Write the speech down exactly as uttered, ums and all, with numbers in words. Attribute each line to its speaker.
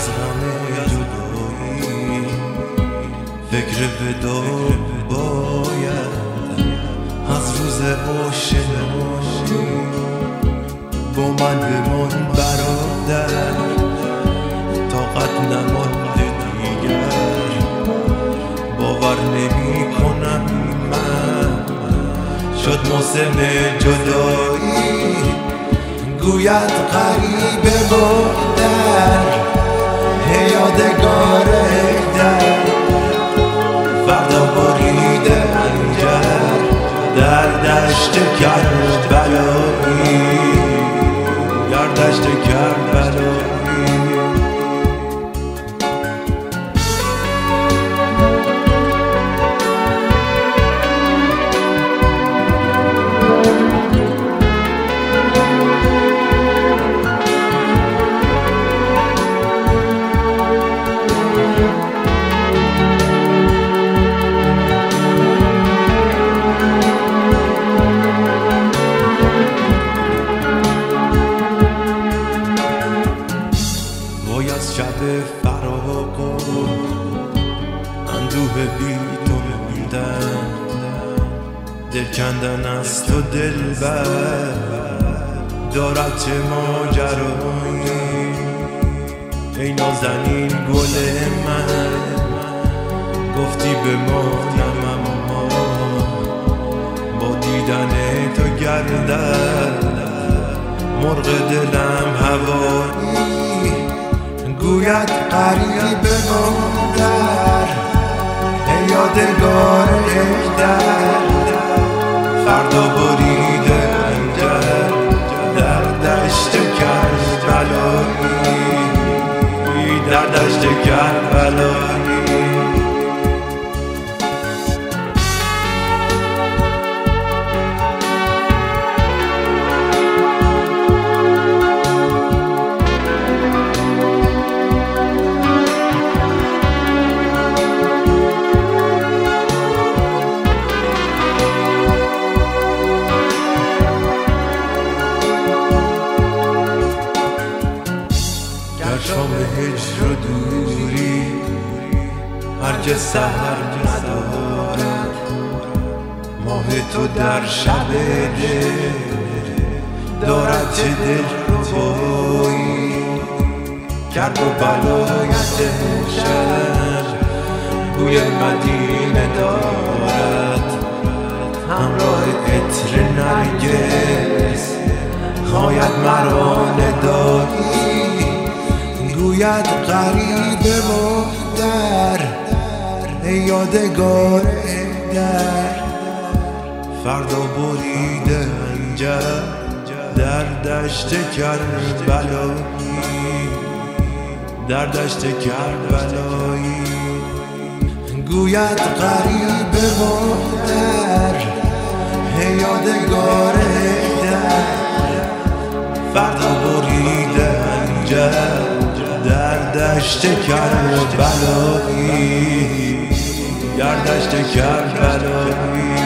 Speaker 1: از غم جدایی فکر ودا باید از روز آشنایی با من بمان برادر طاقت نمانده دیگر باور نمی کنم من شد موسم جدایی گوید غریبه مادر یادگار در فردا بریده خنجر در دشت کربلایی در دشت کربلایی از شب فراق و اندوه بی تو موندن دل کندن از تو دلبر دارد چه ماجرایی ای نازنین گل من گفتی بمانم اما با دیدن تو گردد مرغ دلم هوایی گوید غریبه مادر یادگار در فردا بریده خنجر در دشت کربلایی در دشت کربلایی شام هجر و دوری هرگز سحر ندارد ماه تو در شب دل دارد چه دل ربایی کرب و بلایت شهر بوی مدینه دارد همراه عطر نرگس خواید مرا ندایی گوید غریبه مادر یادگار در فردا بریده خنجر در دشت کربلایی در دشت کربلایی گوید غریبه مادر یادگار در فردا بریده خنجر در دشت کربلایی در دشت کربلایی